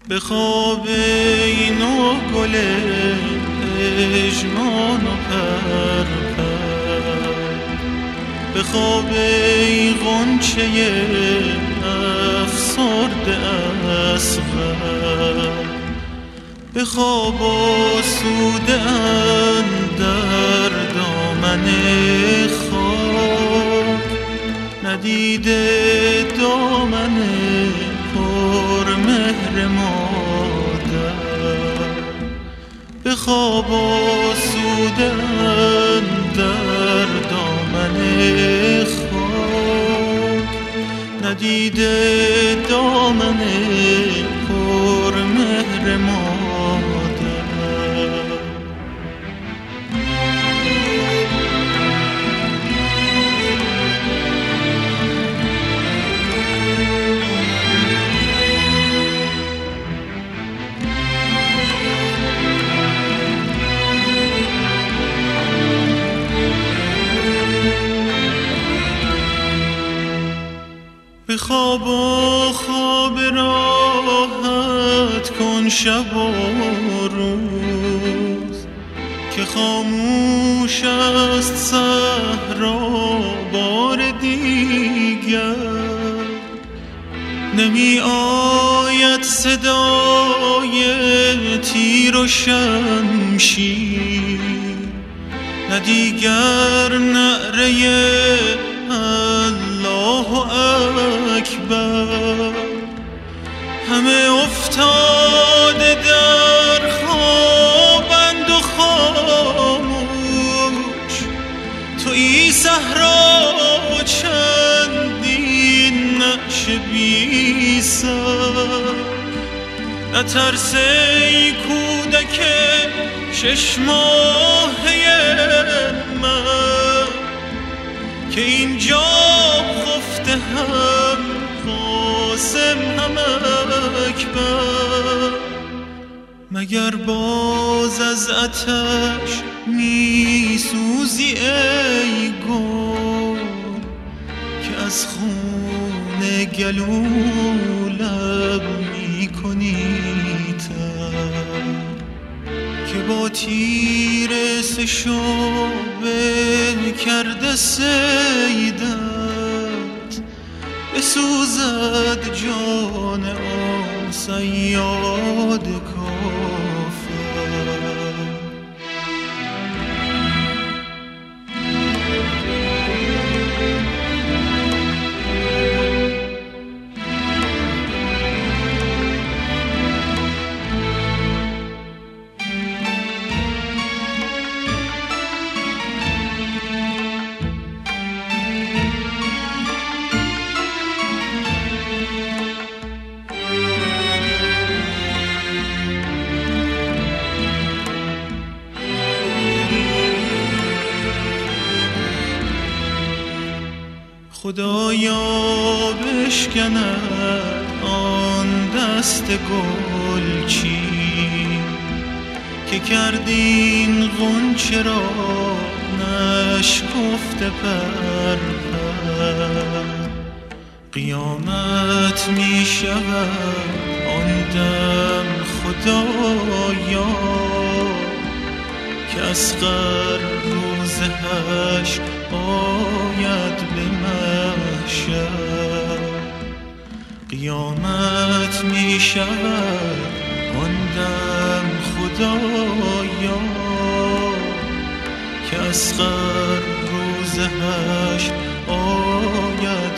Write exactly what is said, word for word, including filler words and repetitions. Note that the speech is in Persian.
به خواب این و گل پژمان و پرپر، به خواب ای غنچه افسرده اصغر، به خواب آسوده اندر دامن خاک، ندیده دامن پر مهر مادر، به خواب آسوده اندر دامن خاک، ندیده دامن پر مهر مادر. به خواب و خواب راحت کن شب و روز، که خاموش است صحرا بار دیگر، نمی آید صدای تیر و شمشیر، نه دیگر نعره الله اکبر، همه افتاده در خوابند و خاموش، تویی صحرا چندین نعش بی سر، نترس ای کودک شش ماهه من، که اینجا خفته هم قاسم هم اکبر، مگر باز از آتش می سوزی ای گل، که از خون گلو لب می کنی تر، که با تیر سه شعبه کرده صیدت، بسوزد جان آن صیاد کافر. خدایا بشکند آن دست گلچین، که کردین غنچه را نشکفته پر پر، قیامت می شود آن دم خدایا، که اصغر روز حشر آید به محشر، قیامت می شود آن دم خدایا، که اصغر روز حشر آید